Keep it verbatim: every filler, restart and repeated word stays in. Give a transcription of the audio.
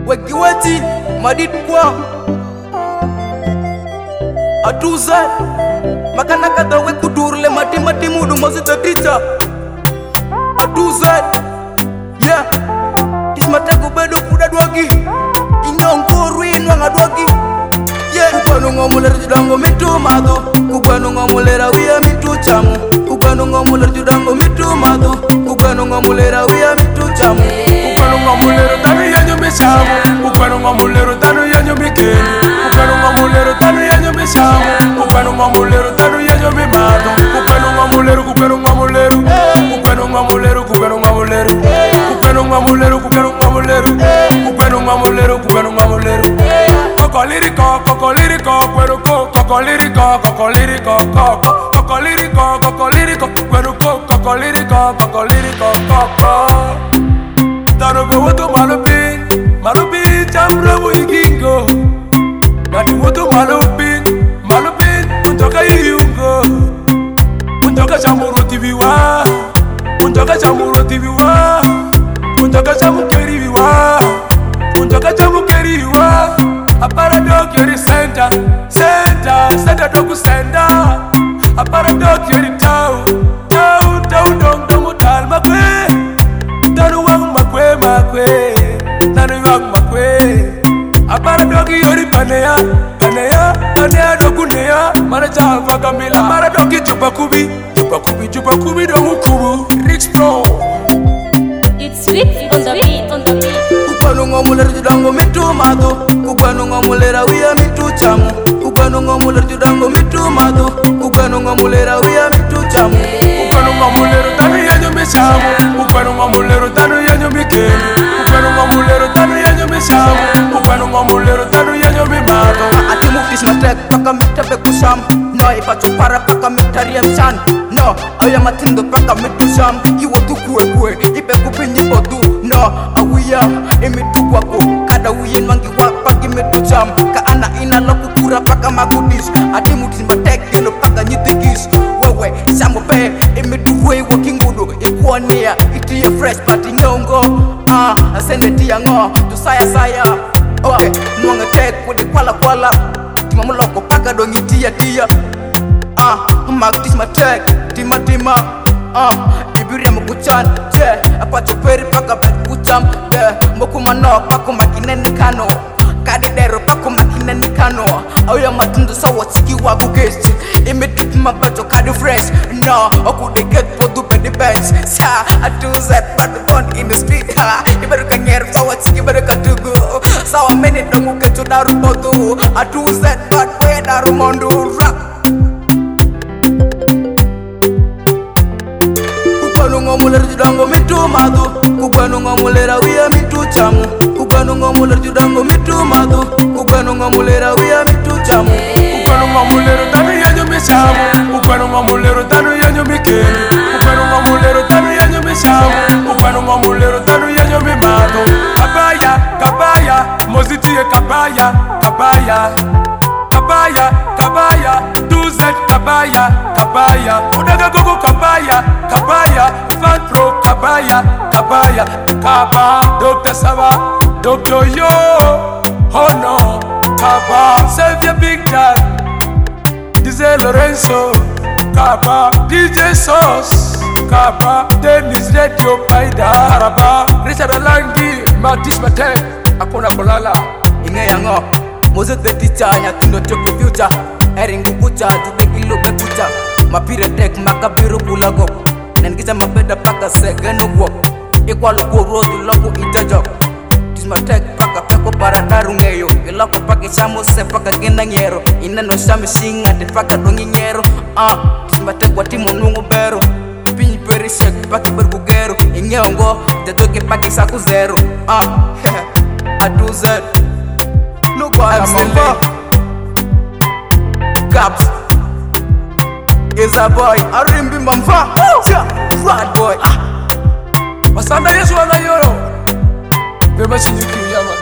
Wegiweti madit kwa atuza makana kada we kudurle mati mati mudu mazita ticha atuza yeah ismatego bedo kuda dwagi inyonguru inwa ngadwagi yeah kubano ngomulera judango mitu mado kubano ngomulera wiya mitu chamu kubano ngomulera judango mitu mado kubano ngomulera wiya mitu chamu kubano ngomulera tanu yanyo misamu kubano ngomulera tanu yanyo mikeni kubano ngomulera tanu yanyo misamu kubano ngomulera tanu yanyo mimado kubano ngomulera kubano ngomulera kubano ngomulera kubano ngomulera kubano ngomulera kubano ngomulera kubano ngomulera kubano ngomulera kokoliriko kokoliriko kweruko kokoliriko kokoliriko koko kokoliriko kokoliriko kweruko kokoliriko kokoliriko koko tano be woto malopin malopin chamra muigingo natu woto malopin malopin untoka yungo untoka chamuro tiviwa untoka chamuro tiviwa untoka chamukeriwa untoka chamukeriwa apara dog yori center center center dogu center apara dog yori tau tau tau dong dong utal makwe tanu wang makwe makwe tanu wang makwe apara dog yori panea panea panea dogu nea mara chava kamila mara dog chupa kubi chupa kubi chupa kubi dongu kubu Rix Pro. It's Rix on the beat, on the beat. Kubano ngomulera judango mitu mado kubano ngomulera wiya mitu chamu kubano ngomulera judango mitu mado kubano ngomulera wiya mitu chamu kubano ngomulera tanu yanyo misamu kubano ngomulera tanu yanyo mikeni kubano ngomulera tanu yanyo misamu kubano ngomulera tanu yanyo mimado ati muftis matek paka mitabe kusam no ipacho para paka mitariam san no aya matindo paka mitu sam iwo tu kue kue ipe kupinyi bodu no awiya imitu wako kada wiyen wangi wa paki mitu jam ka ana ina loku kura paka magudis ati muftis matek geno paka nyitikis wewe samu pe imitu we walking gudu ikuania iti ya fresh pati nyongo ah asende tia ngo tu saya saya okay nuanga tek kudi kwala kwala tima muloko paka dongi tia tia ah magudis matek tima tima ah ibiri mukuchan je apa choperi paka bet kucham de mokumano pako makinene kano kade dero pako makinene kano oya matundu sawo tiki wa bugesti imedip mabato kade fresh no okude get podu bedi bench sa atuza but on in the street ha iberu kanyer sawo tiki iberu katugu sawa meni dongu ketu daru podu atuza but we daru mondu rap kubano ngomulera judango mitu mado kubano ngomulera wiya mitu chamu kubano ngomulera judango mitu mado kubano ngomulera wiya mitu chamu kubano ngomulera tanu yanyo misamu kubano ngomulera tanu yanyo mikeni kubano ngomulera tanu yanyo misamu kubano ngomulera tanu yanyo mimado kabaya kabaya mozitie kabaya kabaya kabaya kabaya tuzet kabaya kabaya udaga gogo kabaya kabaya Ivan Pro kabaya kabaya kaba Doctor Sava Doctor Yo oh no kaba Save your big dad D J Lorenzo kaba D J Sauce kaba Dennis Radio Paida Araba Richard Alangi Matis Matek akona kolala inge yango moze the teacher nya tuno toke future eringu kucha tude kilo be kucha mapire tek makabiru kulago nengisa mabeda paka segeno wo ikwalo ko rodu loko ijajo tisma tek paka peko baradaru ngeyo iloko paka chamo se paka genda nyero ineno shami singa de paka dongi nyero ah tisma tek wati monungo bero pinyi peri shek paka bergugero ingeongo jatoke paka saku zero ah atuza no go amamba Caps is a boy arimbi mamfa yeah bad boy ah wasanda yesu wana yoro beba sinyuki yama